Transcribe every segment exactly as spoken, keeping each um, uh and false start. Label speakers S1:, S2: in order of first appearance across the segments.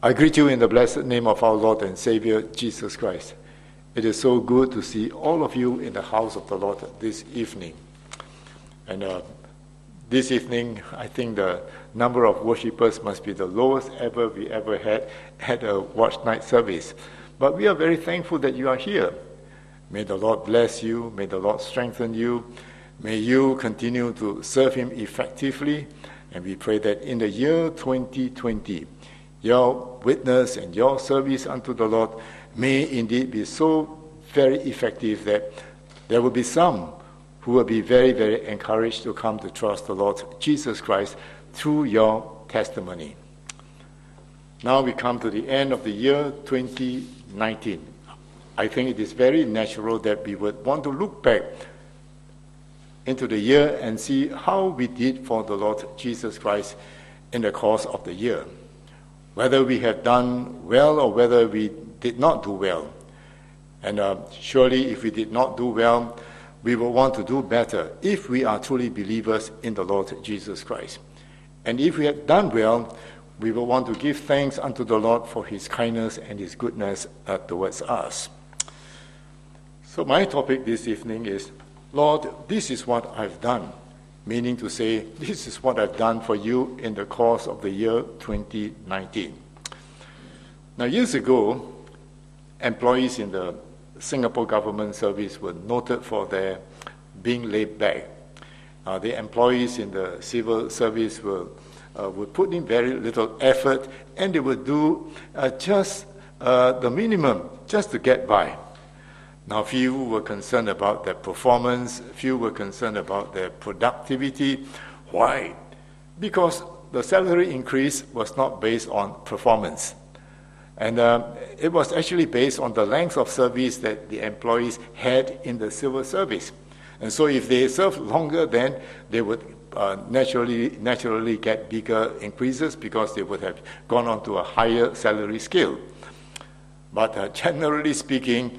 S1: I greet you in the blessed name of our Lord and Savior, Jesus Christ. It is so good to see all of you in the house of the Lord this evening. And uh, this evening, I think the number of worshippers must be the lowest ever we ever had at a watch night service. But we are very thankful that you are here. May the Lord bless you. May the Lord strengthen you. May you continue to serve Him effectively. And we pray that in the year twenty twenty, your witness and your service unto the Lord may indeed be so very effective that there will be some who will be very, very encouraged to come to trust the Lord Jesus Christ through your testimony. Now we come to the end of the year twenty nineteen. I think it is very natural that we would want to look back into the year and see how we did for the Lord Jesus Christ in the course of the year. Whether we have done well or whether we did not do well. And uh, surely if we did not do well, we will want to do better if we are truly believers in the Lord Jesus Christ. And if we have done well, we will want to give thanks unto the Lord for His kindness and His goodness uh, towards us. So my topic this evening is, Lord, this is what I've done. Meaning to say, this is what I've done for you in the course of the year twenty nineteen. Now, years ago, employees in the Singapore government service were noted for their being laid back. Uh, the employees in the civil service were, uh, would put in very little effort, and they would do uh, just uh, the minimum just to get by. Now, few were concerned about their performance, few were concerned about their productivity. Why? Because the salary increase was not based on performance. And uh, it was actually based on the length of service that the employees had in the civil service. And so if they served longer, then they would uh, naturally, naturally get bigger increases because they would have gone on to a higher salary scale. But uh, generally speaking,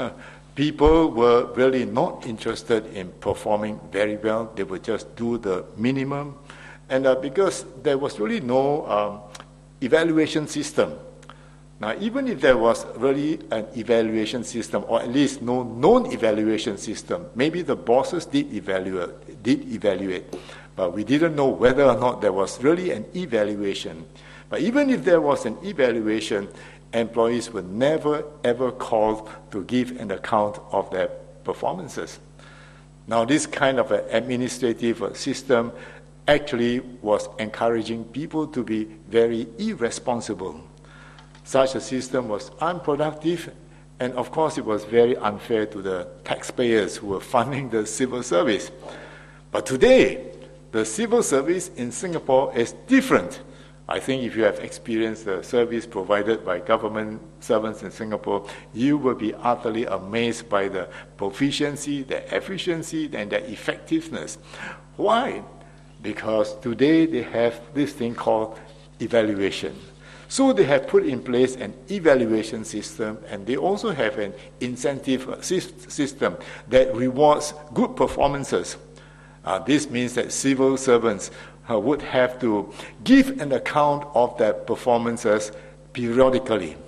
S1: people were really not interested in performing very well. They would just do the minimum. And uh, because there was really no um, evaluation system. Now, even if there was really an evaluation system, or at least no known evaluation system, maybe the bosses did evaluate, did evaluate, but we didn't know whether or not there was really an evaluation. But even if there was an evaluation, employees were never, ever called to give an account of their performances. Now, this kind of an administrative system actually was encouraging people to be very irresponsible. Such a system was unproductive, and of course it was very unfair to the taxpayers who were funding the civil service. But today, the civil service in Singapore is different. I think if you have experienced the service provided by government servants in Singapore, you will be utterly amazed by the proficiency, the efficiency, and the effectiveness. Why? Because today they have this thing called evaluation. So they have put in place an evaluation system, and they also have an incentive system that rewards good performances. Uh, this means that civil servants uh, would have to give an account of their performances periodically.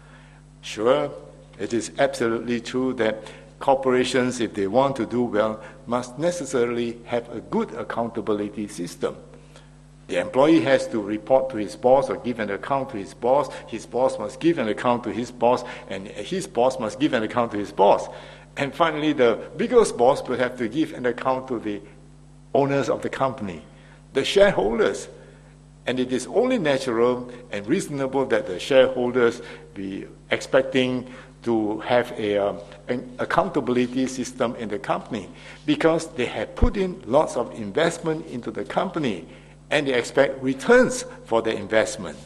S1: Sure, it is absolutely true that corporations, if they want to do well, must necessarily have a good accountability system. The employee has to report to his boss or give an account to his boss. His boss must give an account to his boss, and his boss must give an account to his boss. And finally, the biggest boss will have to give an account to the owners of the company, the shareholders. And it is only natural and reasonable that the shareholders be expecting to have a, um, an accountability system in the company because they have put in lots of investment into the company, and they expect returns for their investment.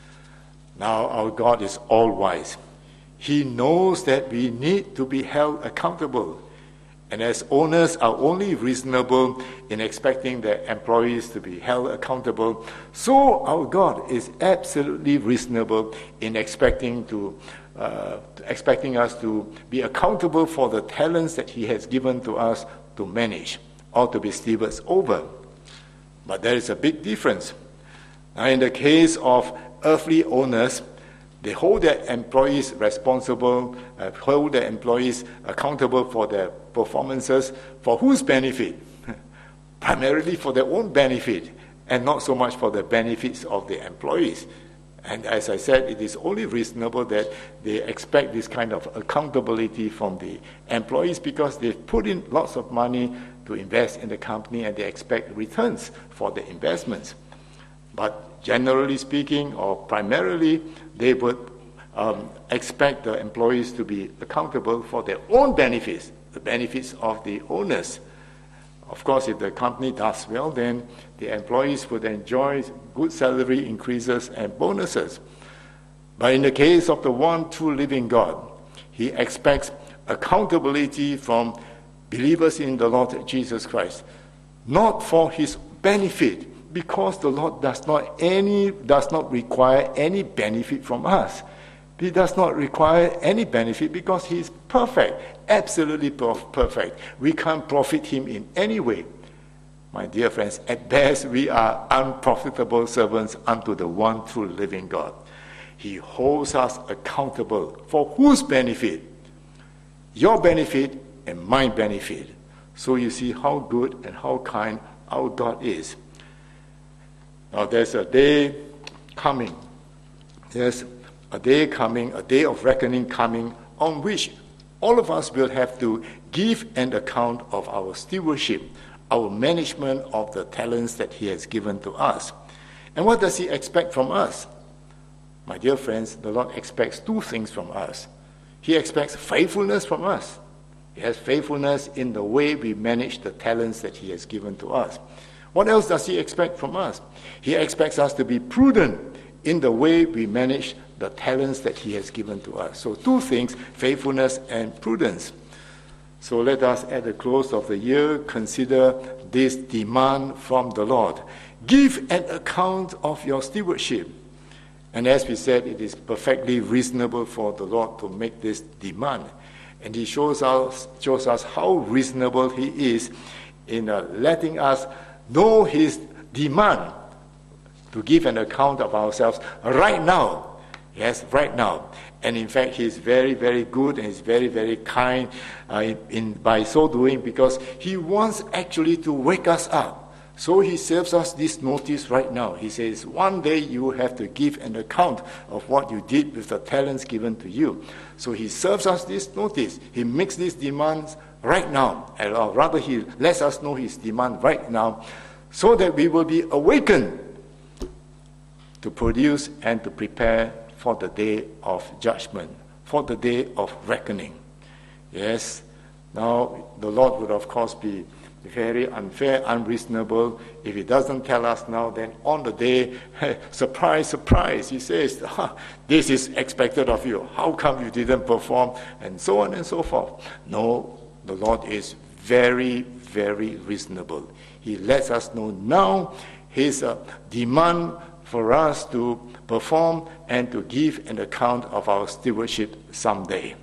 S1: Now, our God is all-wise. He knows that we need to be held accountable. And as owners are only reasonable in expecting their employees to be held accountable, so our God is absolutely reasonable in expecting to uh, expecting us to be accountable for the talents that He has given to us to manage or to be stewards over. But there is a big difference. Now, in the case of earthly owners, They hold their employees responsible, uh, hold their employees accountable for their performances. For whose benefit? Primarily for their own benefit, and not so much for the benefits of the employees. And as I said, it is only reasonable that they expect this kind of accountability from the employees, because they've put in lots of money to invest in the company and they expect returns for the investments. But generally speaking, or primarily, they would um, expect the employees to be accountable for their own benefits, the benefits of the owners. Of course, if the company does well, then the employees would enjoy good salary increases and bonuses. But in the case of the one true living God, he expects accountability from believers in the Lord Jesus Christ, not for his benefit, because the Lord does not any does not require any benefit from us. He does not require any benefit because he is perfect, absolutely perfect. We can't profit him in any way. My dear friends, at best we are unprofitable servants unto the one true living God. He holds us accountable for whose benefit? Your benefit and my benefit. So you see how good and how kind our God is. Now there's a day coming. There's a day coming, a day of reckoning coming, on which all of us will have to give an account of our stewardship, our management of the talents that he has given to us. And what does he expect from us? My dear friends, the Lord expects two things from us. He expects faithfulness from us. He has faithfulness in the way we manage the talents that he has given to us. What else does he expect from us? He expects us to be prudent in the way we manage the talents that he has given to us. So two things, faithfulness and prudence. So let us at the close of the year consider this demand from the Lord. Give an account of your stewardship. And as we said, it is perfectly reasonable for the Lord to make this demand. And he shows us, shows us how reasonable he is in uh, letting us know his demand to give an account of ourselves right now. Yes, right now. And in fact, he's very, very good and he's very, very kind uh, in, in by so doing, because he wants actually to wake us up. So he serves us this notice right now. He says, one day you have to give an account of what you did with the talents given to you. So he serves us this notice. He makes these demands right now. Or rather, he lets us know his demand right now, so that we will be awakened to produce and to prepare for the day of judgment, for the day of reckoning. Yes, now the Lord would of course be very unfair, unreasonable if he doesn't tell us now. Then on the day, surprise, surprise, he says, ah, this is expected of you. How come you didn't perform? And so on and so forth. No, the Lord is very, very reasonable. He lets us know now his uh, demand for us to perform and to give an account of our stewardship someday.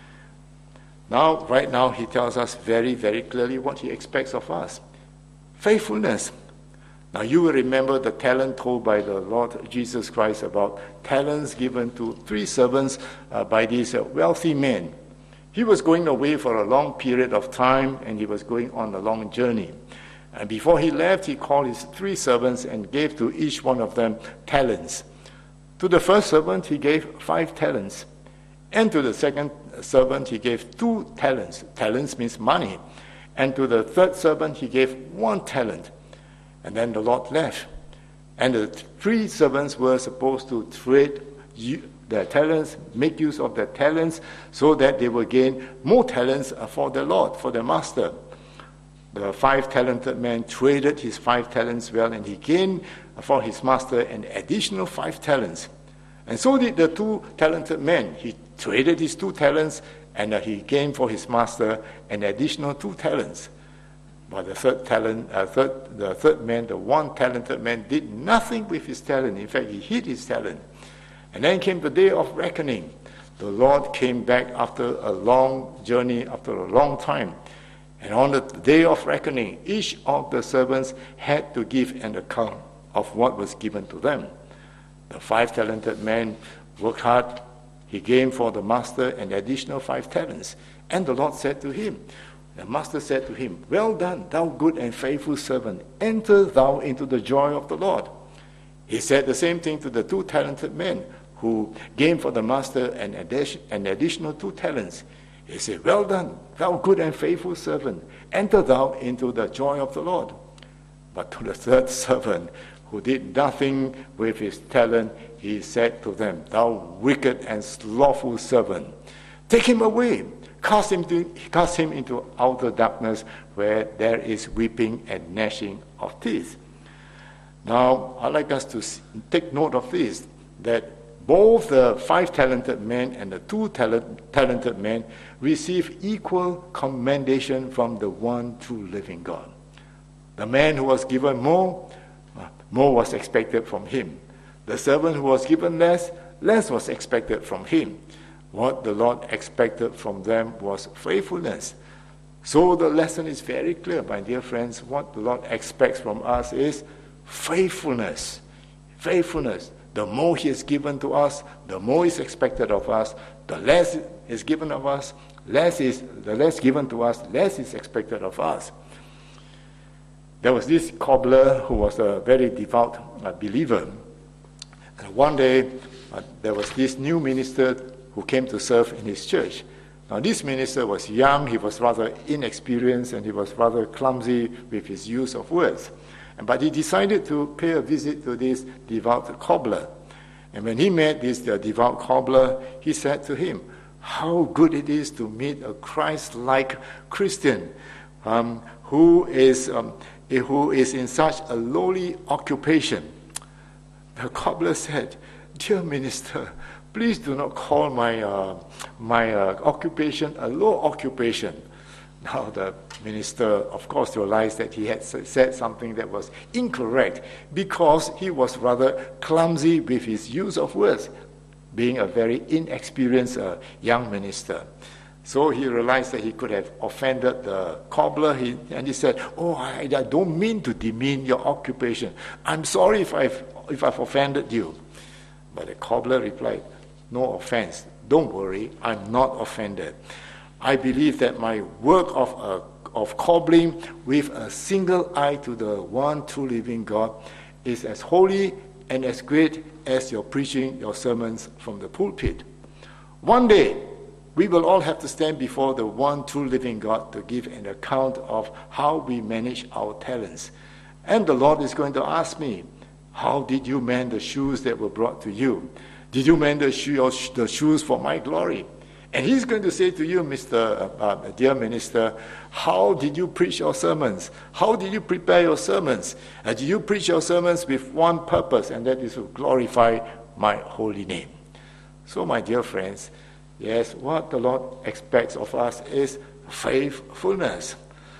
S1: Now, right now, he tells us very, very clearly what he expects of us. Faithfulness. Now, you will remember the talent told by the Lord Jesus Christ about talents given to three servants uh, by these uh, wealthy men. He was going away for a long period of time, and he was going on a long journey. And before he left, he called his three servants and gave to each one of them talents. To the first servant, he gave five talents. And to the second servant, he gave two talents. Talents means money. And to the third servant, he gave one talent. And then the Lord left. And the three servants were supposed to trade their talents, make use of their talents, so that they will gain more talents for the Lord, for the master. The five talented man traded his five talents well, and he gained for his master an additional five talents. And so did the two talented men. He traded his two talents, and uh, he gained for his master an additional two talents. But the third talent, uh, third, the third man, the one talented man, did nothing with his talent. In fact, he hid his talent. And then came the day of reckoning. The Lord came back after a long journey, after a long time. And on the day of reckoning, each of the servants had to give an account of what was given to them. The five talented man worked hard. He gained for the master an additional five talents. And the Lord said to him, the master said to him, well done, thou good and faithful servant. Enter thou into the joy of the Lord. He said the same thing to the two talented men who gained for the master an, addition, an additional two talents. He said, well done, thou good and faithful servant. Enter thou into the joy of the Lord. But to the third servant, who did nothing with his talent, he said to them, thou wicked and slothful servant, take him away, cast him, to, cast him into outer darkness, where there is weeping and gnashing of teeth. Now, I'd like us to take note of this, that both the five talented men and the two talent, talented men receive equal commendation from the one true living God. The man who was given more, more was expected from him. The servant who was given less, less was expected from him. What the Lord expected from them was faithfulness. So the lesson is very clear, my dear friends. What the Lord expects from us is faithfulness. Faithfulness. The more He has given to us, the more is expected of us. The less is given of us, less is the less given to us, less is expected of us. There was this cobbler who was a very devout uh, believer. And one day, uh, there was this new minister who came to serve in his church. Now, this minister was young, he was rather inexperienced, and he was rather clumsy with his use of words. And, but he decided to pay a visit to this devout cobbler. And when he met this uh, devout cobbler, he said to him, how good it is to meet a Christ-like Christian um, who is um, who is in such a lowly occupation. The cobbler said, dear minister, please do not call my uh, my uh, occupation a low occupation. Now the minister, of course, realized that he had said something that was incorrect because he was rather clumsy with his use of words, being a very inexperienced uh, young minister. So he realized that he could have offended the cobbler, he, and he said, oh, I, I don't mean to demean your occupation. I'm sorry if I've, if I've offended you. But the cobbler replied, no offense. Don't worry, I'm not offended. I believe that my work of, uh, of cobbling with a single eye to the one true living God is as holy and as great as your preaching your sermons from the pulpit. One day, we will all have to stand before the one true living God to give an account of how we manage our talents. And the Lord is going to ask me, how did you mend the shoes that were brought to you? Did you mend the, sho- the shoes for my glory? And He's going to say to you, Mister Uh, uh, dear minister, how did you preach your sermons? How did you prepare your sermons? Uh, did you preach your sermons with one purpose, and that is to glorify my holy name? So, my dear friends, yes, what the Lord expects of us is faithfulness.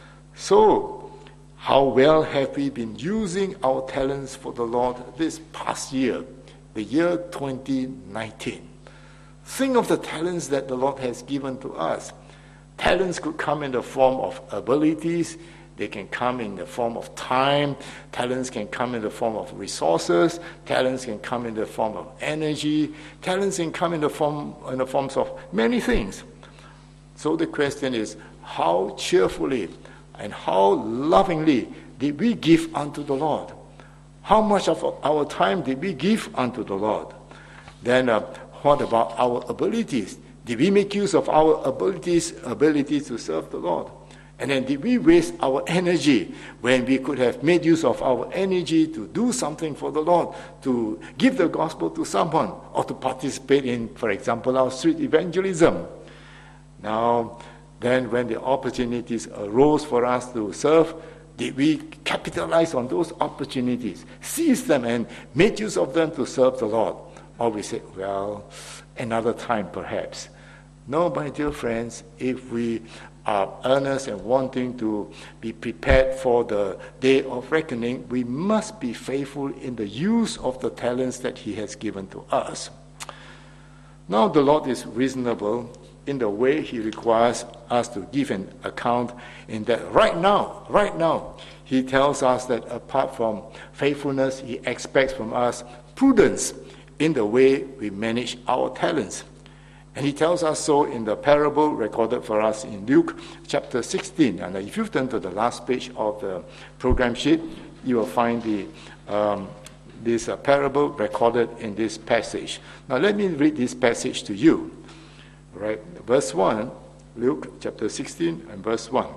S1: So, how well have we been using our talents for the Lord this past year, the year twenty nineteen? Think of the talents that the Lord has given to us. Talents could come in the form of abilities. They can come in the form of time. Talents can come in the form of resources. Talents can come in the form of energy. Talents can come in the form in the forms of many things. So the question is, how cheerfully and how lovingly did we give unto the Lord? How much of our time did we give unto the Lord? Then uh, what about our abilities? Did we make use of our abilities, abilities to serve the Lord? And then did we waste our energy when we could have made use of our energy to do something for the Lord, to give the gospel to someone, or to participate in, for example, our street evangelism? Now, then when the opportunities arose for us to serve, did we capitalize on those opportunities, seize them and make use of them to serve the Lord? Or we say, well, another time perhaps. No, my dear friends, if we are earnest and wanting to be prepared for the day of reckoning, we must be faithful in the use of the talents that He has given to us. Now the Lord is reasonable in the way He requires us to give an account, in that right now, right now, He tells us that apart from faithfulness, He expects from us prudence in the way we manage our talents. And he tells us so in the parable recorded for us in Luke chapter sixteen. And if you turn to the last page of the program sheet, you will find the um, this uh, parable recorded in this passage. Now let me read this passage to you. Right, verse one, Luke chapter sixteen and verse one.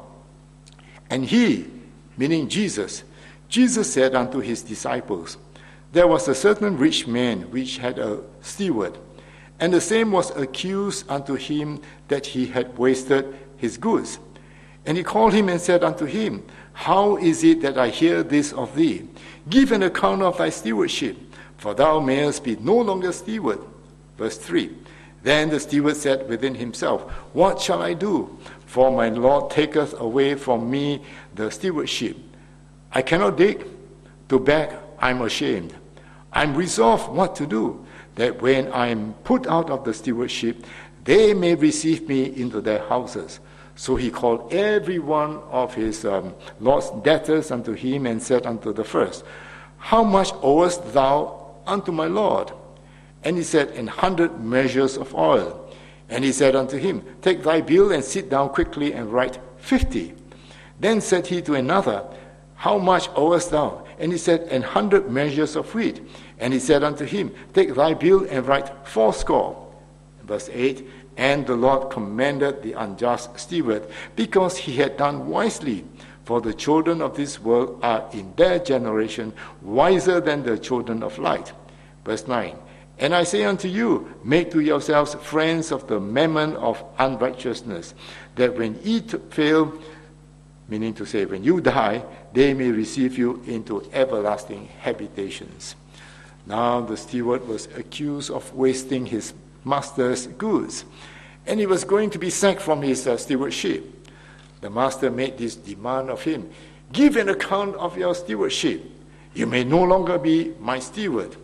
S1: And he, meaning Jesus, Jesus said unto his disciples, there was a certain rich man which had a steward, and the same was accused unto him that he had wasted his goods. And he called him and said unto him, how is it that I hear this of thee? Give an account of thy stewardship, for thou mayest be no longer steward. Verse three. Then the steward said within himself, what shall I do? For my Lord taketh away from me the stewardship. I cannot dig. To beg, I'm ashamed. I'm resolved what to do, that when I am put out of the stewardship, they may receive me into their houses. So he called every one of his um, Lord's debtors unto him, and said unto the first, how much owest thou unto my Lord? And he said, an hundred measures of oil. And he said unto him, take thy bill and sit down quickly and write fifty. Then said he to another, how much owest thou? And he said, an hundred measures of wheat. And he said unto him, take thy bill and write fourscore. Verse eight, and the Lord commended the unjust steward, because he had done wisely. For the children of this world are in their generation wiser than the children of light. Verse nine, and I say unto you, make to yourselves friends of the mammon of unrighteousness, that when ye fail, meaning to say, when you die, they may receive you into everlasting habitations. Now the steward was accused of wasting his master's goods, and he was going to be sacked from his uh, stewardship. The master made this demand of him, give an account of your stewardship. You may no longer be my steward.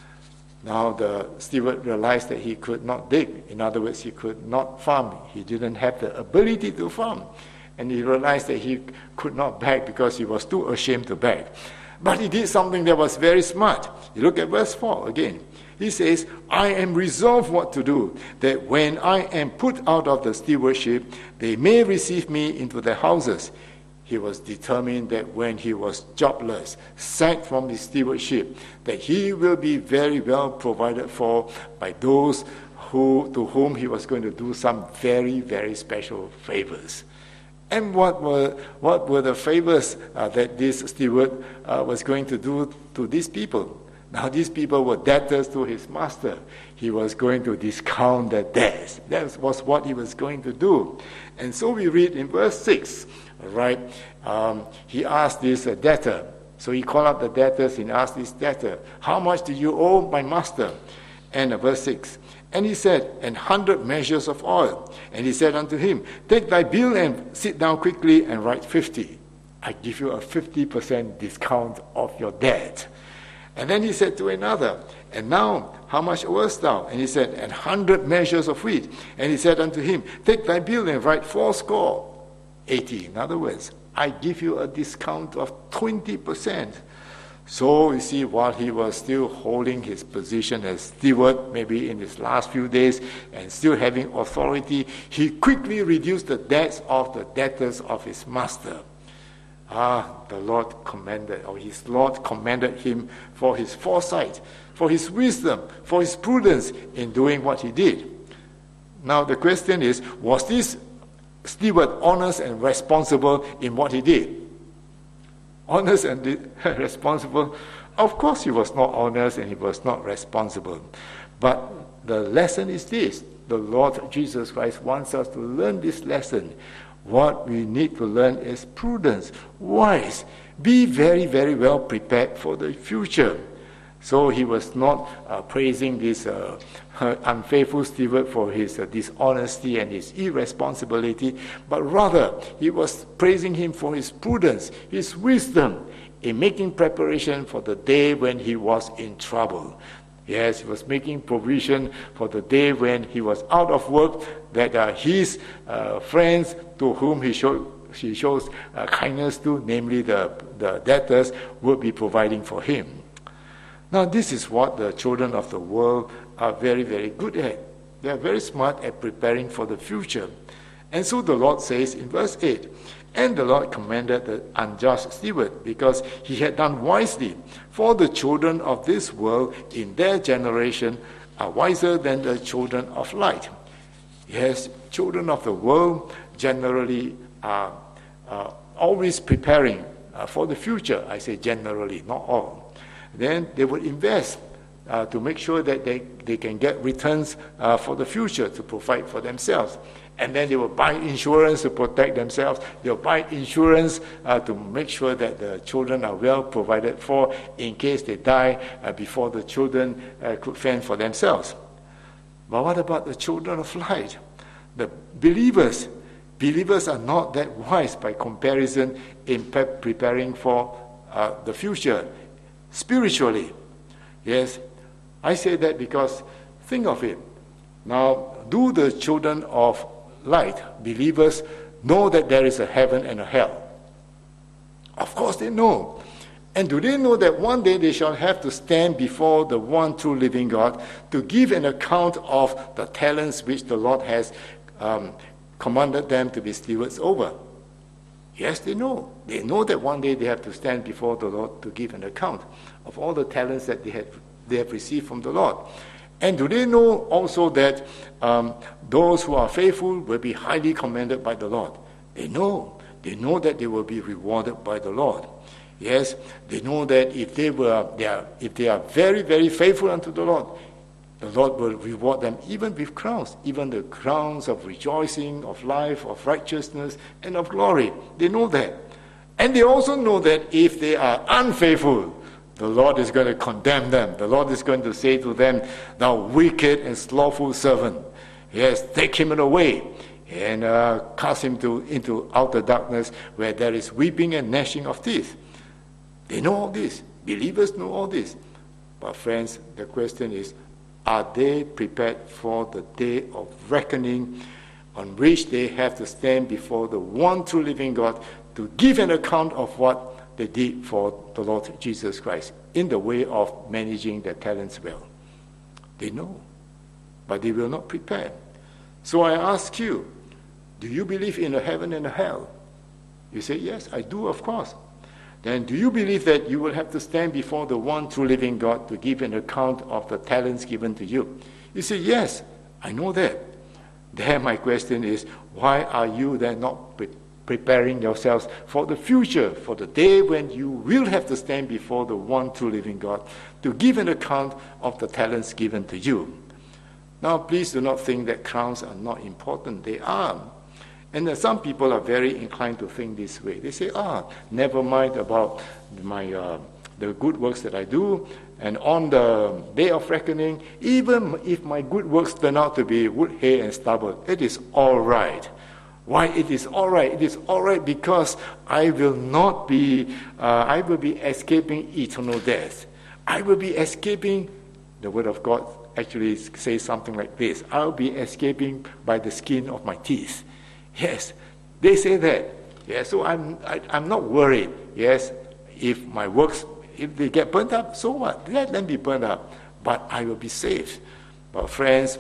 S1: Now the steward realized that he could not dig. In other words, he could not farm. He didn't have the ability to farm. And he realized that he could not beg because he was too ashamed to beg. But he did something that was very smart. You look at verse four again. He says, I am resolved what to do, that when I am put out of the stewardship, they may receive me into their houses. He was determined that when he was jobless, sacked from his stewardship, that he will be very well provided for by those who to whom he was going to do some very, very special favors. And what were what were the favors uh, that this steward uh, was going to do to these people? Now these people were debtors to his master. He was going to discount their debts. That was what he was going to do. And so we read in verse six, right? Um, he asked this uh, debtor. So he called up the debtors and asked this debtor, how much do you owe my master? And uh, verse six, and he said, an hundred measures of oil. And he said unto him, take thy bill and sit down quickly and write fifty. I give you a fifty percent discount of your debt. And then he said to another, and now how much owest thou? And he said, an hundred measures of wheat. And he said unto him, take thy bill and write fourscore, eighty. In other words, I give you a discount of twenty percent. So you see, while he was still holding his position as steward, maybe in his last few days, and still having authority, he quickly reduced the debts of the debtors of his master. Ah, the Lord commended, or his Lord commended him for his foresight, for his wisdom, for his prudence in doing what he did. Now the question is, was this steward honest and responsible in what he did? Honest and responsible? Of course he was not honest and he was not responsible. But the lesson is this. The Lord Jesus Christ wants us to learn this lesson. What we need to learn is prudence, wise. Be very, very well prepared for the future. So he was not uh, praising this uh, unfaithful steward for his uh, dishonesty and his irresponsibility, but rather he was praising him for his prudence, his wisdom in making preparation for the day when he was in trouble. Yes, he was making provision for the day when he was out of work, that uh, his uh, friends to whom he showed he shows uh, kindness to, namely the, the debtors, would be providing for him. Now, this is what the children of the world are very, very good at. They are very smart at preparing for the future. And so the Lord says in verse eight, and the Lord commended the unjust steward because he had done wisely. For the children of this world in their generation are wiser than the children of light. Yes, children of the world generally are uh, always preparing uh, for the future. I say generally, not all. Then they would invest uh, to make sure that they, they can get returns uh, for the future to provide for themselves. And then they will buy insurance to protect themselves. They'll buy insurance uh, to make sure that the children are well provided for in case they die uh, before the children uh, could fend for themselves. But what about the children of light? The believers. Believers are not that wise by comparison in pre- preparing for uh, the future spiritually. Yes, I say that because think of it. Now, do the children of light, believers, know that there is a heaven and a hell? Of course they know. And do they know that one day they shall have to stand before the one true living God to give an account of the talents which the Lord has um, commanded them to be stewards over? Yes, they know. They know that one day they have to stand before the Lord to give an account of all the talents that they have, they have received from the Lord. And do they know also that um, those who are faithful will be highly commended by the Lord? They know. They know that they will be rewarded by the Lord. Yes, they know that if they were, they are, if they are very, very faithful unto the Lord, the Lord will reward them even with crowns, even the crowns of rejoicing, of life, of righteousness, and of glory. They know that. And they also know that if they are unfaithful, the Lord is going to condemn them. The Lord is going to say to them, thou wicked and slothful servant, yes, take him away and uh, cast him to, into outer darkness where there is weeping and gnashing of teeth. They know all this. Believers know all this. But friends, the question is, are they prepared for the day of reckoning on which they have to stand before the one true living God to give an account of what they did for the Lord Jesus Christ in the way of managing their talents well? They know, but they will not prepare. So I ask you, do you believe in a heaven and a hell? You say, yes, I do, of course. Then do you believe that you will have to stand before the one true living God to give an account of the talents given to you? You say, yes, I know that. Then my question is, why are you then not pre- preparing yourselves for the future, for the day when you will have to stand before the one true living God to give an account of the talents given to you? Now, please do not think that crowns are not important. They are. And uh, some people are very inclined to think this way. They say, ah, never mind about my uh, the good works that I do, and on the day of reckoning, even if my good works turn out to be wood, hay, and stubble, it is all right. Why it is all right? It is all right because I will not be, uh, I will be escaping eternal death. I will be escaping, the Word of God actually says something like this, I'll be escaping by the skin of my teeth. Yes, they say that. Yes, so I'm I, I'm not worried. Yes, if my works, if they get burnt up, so what? Let them be burnt up. But I will be saved. But friends,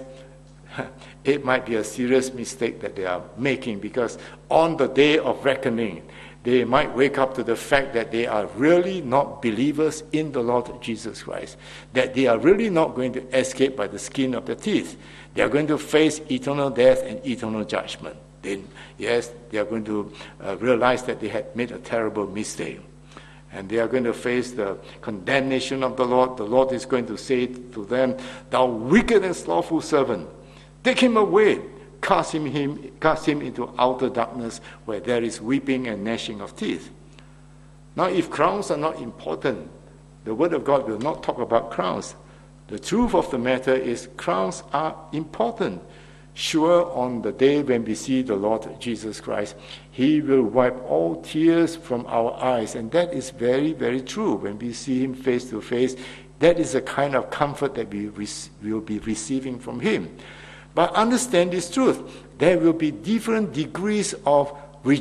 S1: it might be a serious mistake that they are making, because on the day of reckoning, they might wake up to the fact that they are really not believers in the Lord Jesus Christ, that they are really not going to escape by the skin of their teeth. They are going to face eternal death and eternal judgment. Then, yes, they are going to uh, realize that they had made a terrible mistake. And they are going to face the condemnation of the Lord. The Lord is going to say to them, thou wicked and slothful servant, take him away, cast him, him, cast him into outer darkness where there is weeping and gnashing of teeth. Now, if crowns are not important, the Word of God will not talk about crowns. The truth of the matter is crowns are important. Sure, on the day when we see the Lord Jesus Christ, He will wipe all tears from our eyes. And that is very, very true. When we see Him face to face, that is a kind of comfort that we will be receiving from Him. But understand this truth. There will be different degrees of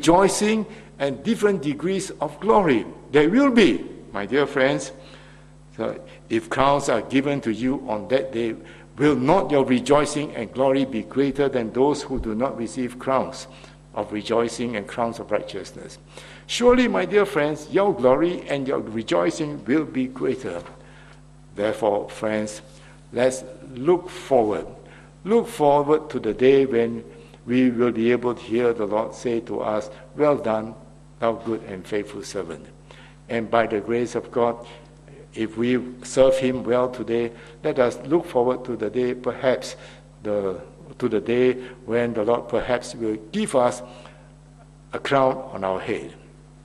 S1: rejoicing and different degrees of glory. There will be, my dear friends. So if crowns are given to you on that day, will not your rejoicing and glory be greater than those who do not receive crowns of rejoicing and crowns of righteousness? Surely, my dear friends, your glory and your rejoicing will be greater. Therefore, friends, let's look forward. Look forward to the day when we will be able to hear the Lord say to us, well done, thou good and faithful servant. And by the grace of God, if we serve him well today, let us look forward to the day, perhaps, the, to the day when the Lord perhaps will give us a crown on our head.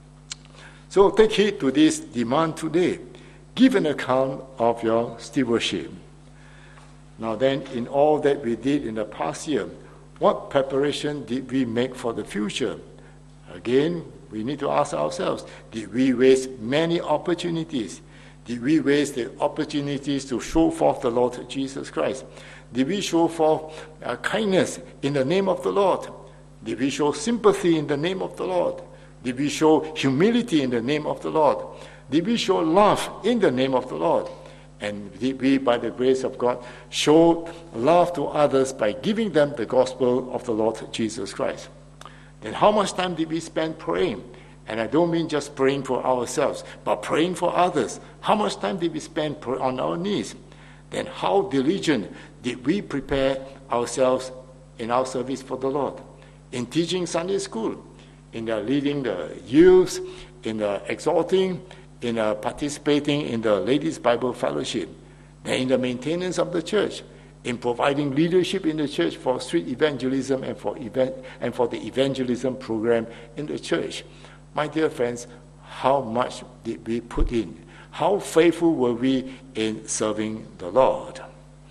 S1: So take heed to this demand today. Give an account of your stewardship. Now then, in all that we did in the past year, what preparation did we make for the future? Again, we need to ask ourselves, did we waste many opportunities? Did we waste the opportunities to show forth the Lord Jesus Christ? Did we show forth uh, kindness in the name of the Lord? Did we show sympathy in the name of the Lord? Did we show humility in the name of the Lord? Did we show love in the name of the Lord? And did we, by the grace of God, show love to others by giving them the gospel of the Lord Jesus Christ? Then how much time did we spend praying? And I don't mean just praying for ourselves, but praying for others. How much time did we spend on our knees? Then how diligent did we prepare ourselves in our service for the Lord? In teaching Sunday school, in the leading the youths, in the exhorting, in uh, participating in the Ladies' Bible Fellowship, then in the maintenance of the church, in providing leadership in the church for street evangelism and for event and for the evangelism program in the church. My dear friends, how much did we put in? How faithful were we in serving the Lord?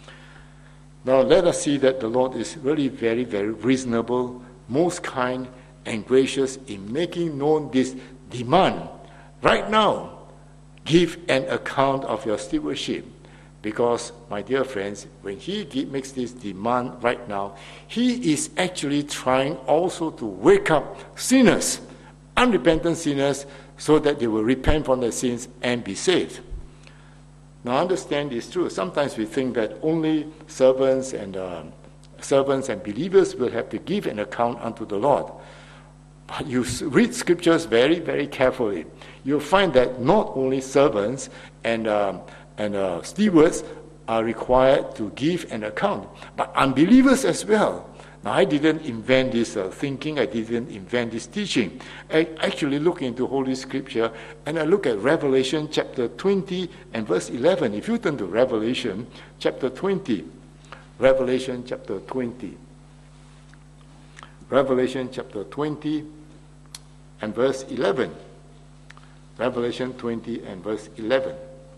S1: Now let us see that the Lord is really very, very reasonable, most kind and gracious in making known this demand. Right now, give an account of your stewardship. Because, my dear friends, when he makes this demand right now, he is actually trying also to wake up sinners, unrepentant sinners, so that they will repent from their sins and be saved. Now, understand this too. Sometimes we think that only servants and uh, servants and believers will have to give an account unto the Lord. But you read scriptures very, very carefully. You'll find that not only servants and um, and uh, stewards are required to give an account, but unbelievers as well. Now, I didn't invent this uh, thinking. I didn't invent this teaching. I actually look into Holy Scripture, and I look at Revelation chapter twenty and verse eleven. If you turn to Revelation chapter twenty, Revelation chapter twenty. Revelation chapter twenty and verse eleven. Revelation twenty and verse eleven.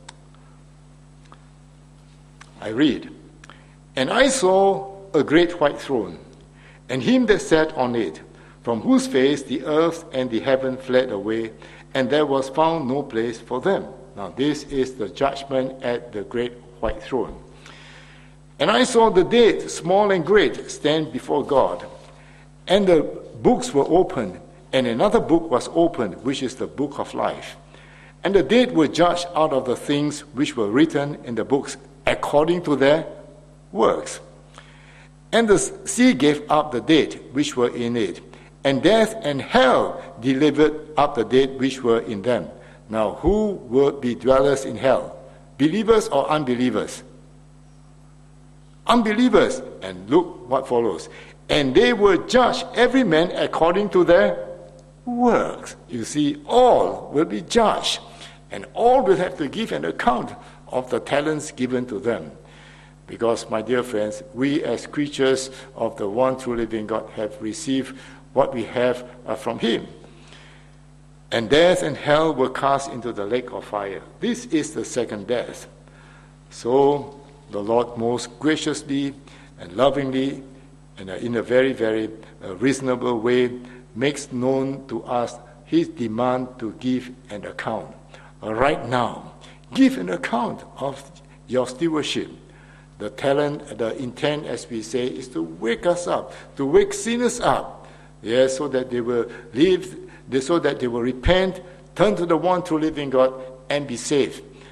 S1: I read, "And I saw a great white throne, and him that sat on it, from whose face the earth and the heaven fled away, and there was found no place for them." Now this is the judgment at the great white throne. "And I saw the dead, small and great, stand before God. And the books were opened, and another book was opened, which is the book of life. And the dead were judged out of the things which were written in the books according to their works. And the sea gave up the dead which were in it, and death and hell delivered up the dead which were in them. Now who will be dwellers in hell? Believers or unbelievers? Unbelievers. And look what follows. And they were judged, every man according to their works." You see, all will be judged, and all will have to give an account of the talents given to them. Because, my dear friends, we as creatures of the one true living God have received what we have uh, from him. "And death and hell were cast into the lake of fire." This is the second death. So the Lord most graciously and lovingly and in a very, very uh, reasonable way makes known to us his demand to give an account. Right now, give an account of your stewardship. The talent, the intent, as we say, is to wake us up, to wake sinners up, yes, so that they will live, so that they will repent, turn to the one true living God, and be saved.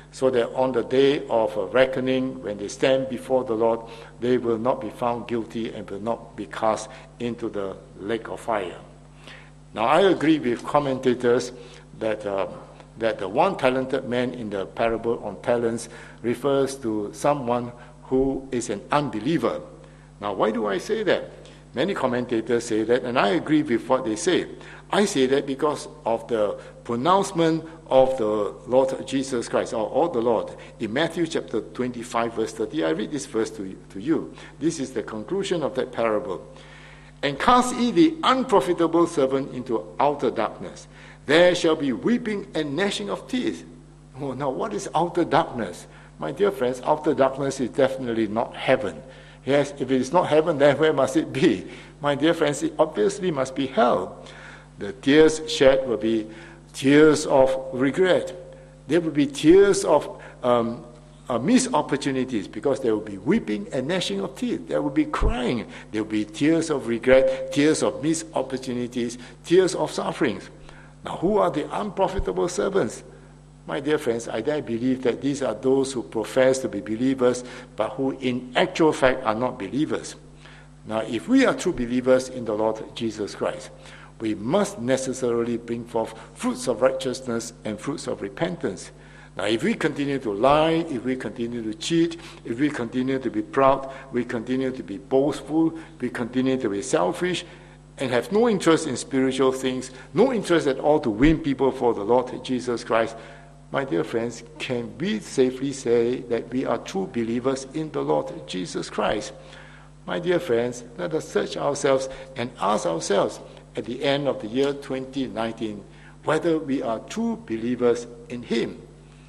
S1: so that on the day of reckoning, when they stand before the Lord, they will not be found guilty and will not be cast into the lake of fire. Now, I agree with commentators that uh, that the one talented man in the parable on talents refers to someone who is an unbeliever. Now, why do I say that? Many commentators say that, and I agree with what they say. I say that because of the pronouncement of the Lord Jesus Christ, or, or the Lord. In Matthew chapter twenty-five, verse thirty, I read this verse to, to you. This is the conclusion of that parable. And cast ye the unprofitable servant into outer darkness. There shall be weeping and gnashing of teeth. Oh, now what is outer darkness? My dear friends, outer darkness is definitely not heaven. Yes, if it is not heaven, then where must it be? My dear friends, it obviously must be hell. The tears shed will be tears of regret. There will be tears of um, uh, missed opportunities, because there will be weeping and gnashing of teeth. There will be crying. There will be tears of regret, tears of missed opportunities, tears of sufferings. Now, who are the unprofitable servants? My dear friends, I dare believe that these are those who profess to be believers, but who in actual fact are not believers. Now, if we are true believers in the Lord Jesus Christ, we must necessarily bring forth fruits of righteousness and fruits of repentance. Now, if we continue to lie, if we continue to cheat, if we continue to be proud, we continue to be boastful, we continue to be selfish, and have no interest in spiritual things, no interest at all to win people for the Lord Jesus Christ, my dear friends, can we safely say that we are true believers in the Lord Jesus Christ? My dear friends, let us search ourselves and ask ourselves at the end of the year twenty nineteen whether we are true believers in Him.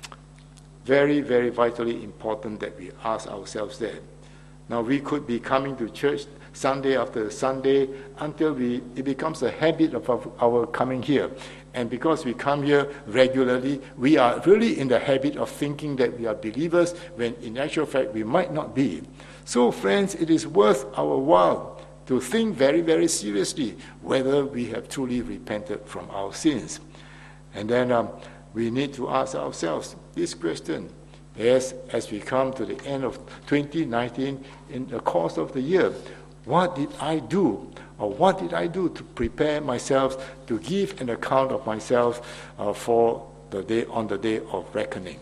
S1: Very, very vitally important that we ask ourselves that. Now, we could be coming to church Sunday after Sunday until we it becomes a habit of our, our coming here. And because we come here regularly, we are really in the habit of thinking that we are believers, when in actual fact we might not be. So, friends, it is worth our while to think very, very seriously whether we have truly repented from our sins. And then um, we need to ask ourselves this question. Yes, as we come to the end of twenty nineteen, in the course of the year, what did I do? Or what did I do to prepare myself to give an account of myself uh, for the day on the day of reckoning?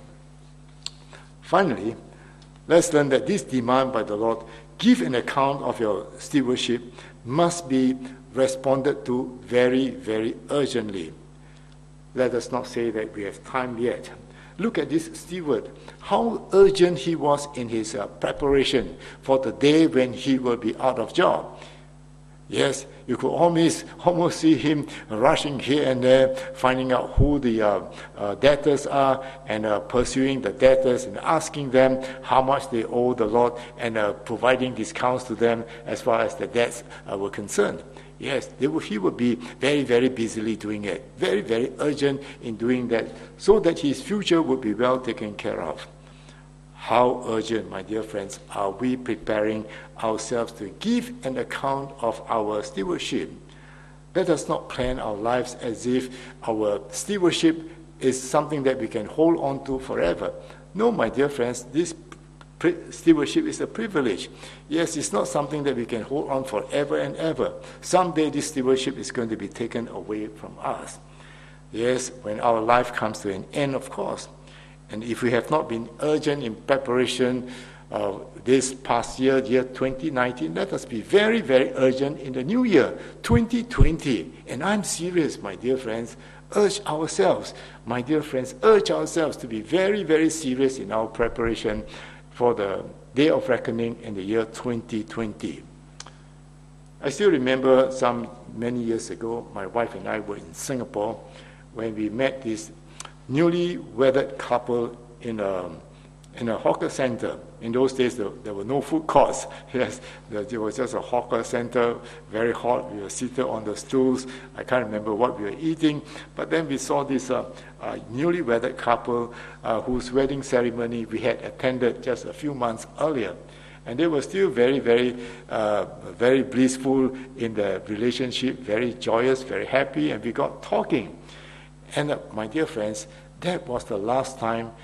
S1: Finally, let's learn that this demand by the Lord, give an account of your stewardship, must be responded to very, very urgently. Let us not say that we have time yet. Look at this steward, how urgent he was in his uh, preparation for the day when he will be out of job. Yes, you could almost, almost see him rushing here and there, finding out who the uh, uh, debtors are, and uh, pursuing the debtors and asking them how much they owe the Lord, and uh, providing discounts to them as far as the debts uh, were concerned. Yes, they will, he would be very, very busily doing it, very, very urgent in doing that, so that his future would be well taken care of. How urgent, my dear friends, are we preparing ourselves to give an account of our stewardship? Let us not plan our lives as if our stewardship is something that we can hold on to forever. No, my dear friends, this stewardship is a privilege. Yes, it's not something that we can hold on forever and ever. Someday this stewardship is going to be taken away from us. Yes, when our life comes to an end, of course. And if we have not been urgent in preparation uh, this past year, year twenty nineteen, let us be very, very urgent in the new year, twenty twenty. And I'm serious, my dear friends. Urge ourselves, my dear friends, urge ourselves to be very, very serious in our preparation for the day of reckoning in the year twenty twenty. I still remember some many years ago, my wife and I were in Singapore when we met this newly wedded couple in a, in a hawker center. In those days, there, there were no food courts. Yes, there was just a hawker center, very hot. We were seated on the stools. I can't remember what we were eating. But then we saw this uh, uh, newly wedded couple uh, whose wedding ceremony we had attended just a few months earlier. And they were still very, very, uh, very blissful in their relationship, very joyous, very happy, and we got talking. And uh, my dear friends, that was the last time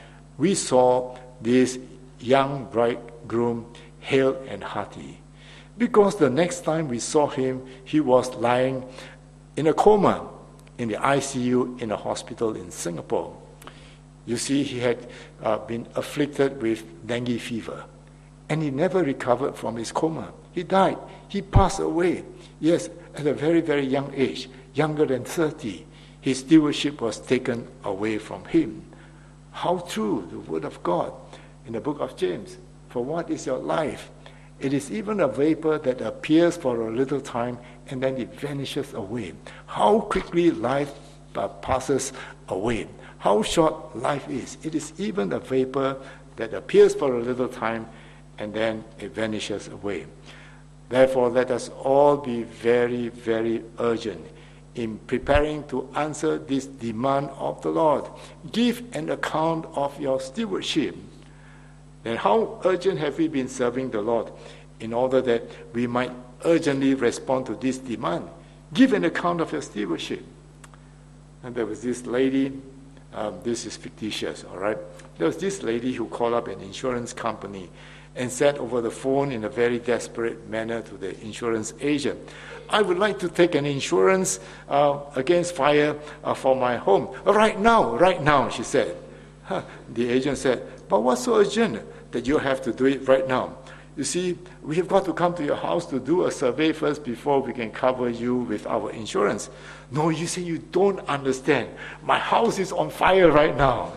S1: we saw this young bridegroom hale and hearty. Because the next time we saw him, he was lying in a coma in the I C U in a hospital in Singapore. You see, he had uh, been afflicted with dengue fever, and he never recovered from his coma. He died. He passed away. Yes, at a very, very young age, younger than thirty. His stewardship was taken away from him. How true the word of God in the book of James. For what is your life? It is even a vapor that appears for a little time and then it vanishes away. How quickly life uh, passes away. How short life is. It is even a vapor that appears for a little time and then it vanishes away. Therefore, let us all be very, very urgent in preparing to answer this demand of the Lord. Give an account of your stewardship. Then how urgent have we been serving the Lord in order that we might urgently respond to this demand? Give an account of your stewardship. And there was this lady, um, this is fictitious, all right? There was this lady who called up an insurance company and said over the phone in a very desperate manner to the insurance agent, I would like to take an insurance uh, against fire uh, for my home. Right now, right now, she said. Huh. The agent said, but what's so urgent that you have to do it right now? You see, we have got to come to your house to do a survey first before we can cover you with our insurance. No, you say you don't understand. My house is on fire right now.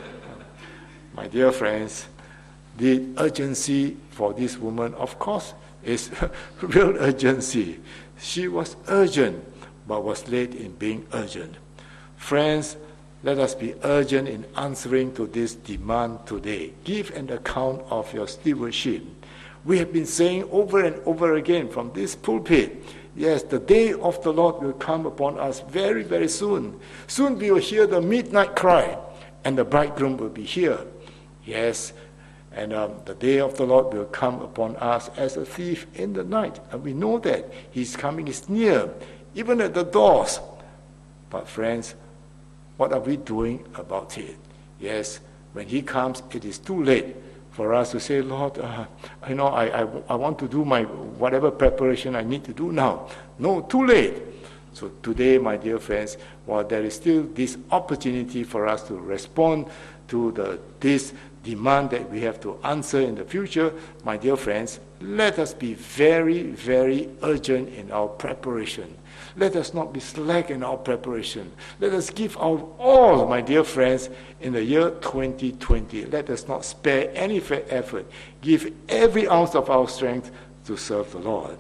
S1: My dear friends, the urgency for this woman, of course, is real urgency. She was urgent, but was late in being urgent. Friends, let us be urgent in answering to this demand today. Give an account of your stewardship. We have been saying over and over again from this pulpit, yes, the day of the Lord will come upon us very, very soon. Soon we will hear the midnight cry, and the bridegroom will be here. Yes, and um, the day of the Lord will come upon us as a thief in the night. And we know that his coming is near, even at the doors. But friends, what are we doing about it? Yes, when he comes, it is too late for us to say, Lord, uh, I know I, I, I want to do my whatever preparation I need to do now. No, too late. So today, my dear friends, while there is still this opportunity for us to respond to the this demand that we have to answer in the future, my dear friends, let us be very, very urgent in our preparation. Let us not be slack in our preparation. Let us give our all, my dear friends, in the year twenty twenty. Let us not spare any effort. Give every ounce of our strength to serve the Lord.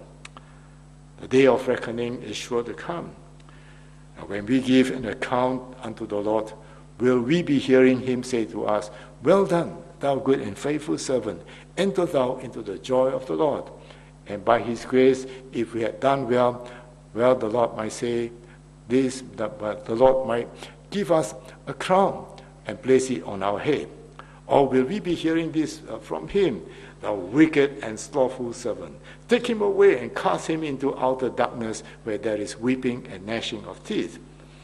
S1: The day of reckoning is sure to come. And when we give an account unto the Lord, will we be hearing him say to us, well done, thou good and faithful servant. Enter thou into the joy of the Lord. And by his grace, if we had done well, well, the Lord might say this, that, but the Lord might give us a crown and place it on our head. Or will we be hearing this uh, from him, thou wicked and slothful servant? Take him away and cast him into outer darkness where there is weeping and gnashing of teeth.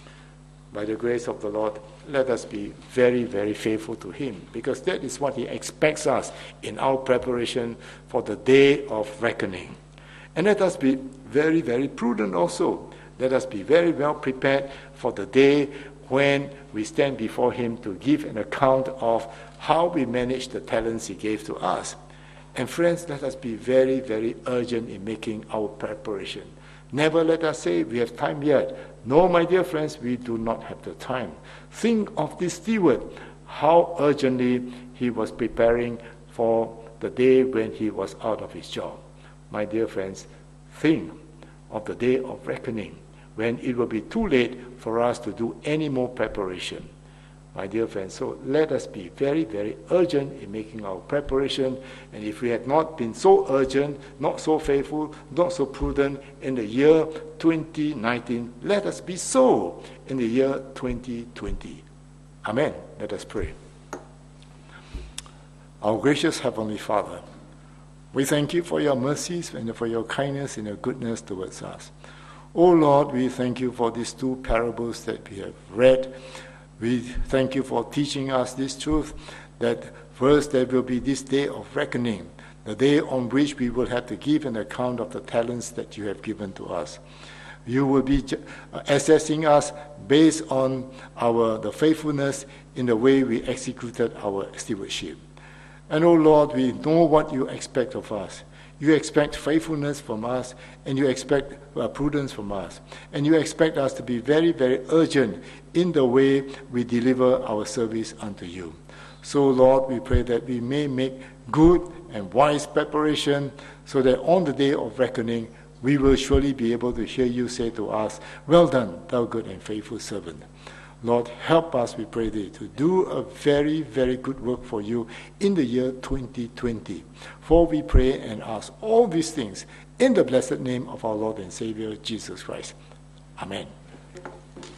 S1: By the grace of the Lord, let us be very, very faithful to him, because that is what he expects us in our preparation for the day of reckoning. And let us be very, very prudent also. Let us be very well prepared for the day when we stand before him to give an account of how we manage the talents he gave to us. And friends, let us be very, very urgent in making our preparation. Never let us say we have time yet. No, my dear friends, we do not have the time. Think of this steward, how urgently he was preparing for the day when he was out of his job. My dear friends, think of the day of reckoning, when it will be too late for us to do any more preparation. My dear friends, so let us be very, very urgent in making our preparation. And if we had not been so urgent, not so faithful, not so prudent in the year twenty nineteen, let us be so in the year twenty twenty. Amen. Let us pray. Our gracious Heavenly Father, we thank you for your mercies and for your kindness and your goodness towards us. Oh Lord, we thank you for these two parables that we have read. We thank you for teaching us this truth, that first there will be this day of reckoning, the day on which we will have to give an account of the talents that you have given to us. You will be assessing us based on our the faithfulness in the way we executed our stewardship. And oh Lord, we know what you expect of us. You expect faithfulness from us, and you expect uh, prudence from us. And you expect us to be very, very urgent in the way we deliver our service unto you. So Lord, we pray that we may make good and wise preparation so that on the day of reckoning, we will surely be able to hear you say to us, "Well done, thou good and faithful servant." Lord, help us, we pray thee, to do a very, very good work for you in the year twenty twenty. For we pray and ask all these things in the blessed name of our Lord and Savior, Jesus Christ. Amen.